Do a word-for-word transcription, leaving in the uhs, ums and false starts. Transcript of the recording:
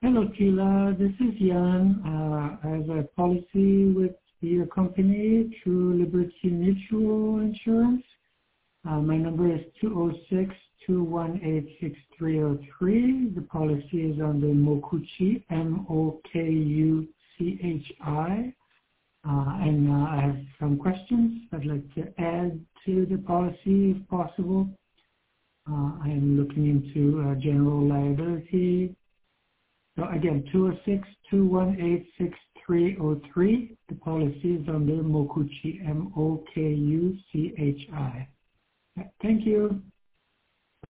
Hello, Sheila. This is Jan. Uh, I have a policy with your company through Liberty Mutual Insurance. Uh, my number is two oh six, two one eight, six three oh three. The policy is under Mokuchi, M O K U C H I. Uh, and uh, I have some questions I'd like to add to the policy if possible. Uh, I am looking into uh, general liability. So again, two oh six, two one eight, six three oh three. The policy is under Mokuchi, M O K U C H I. Thank you.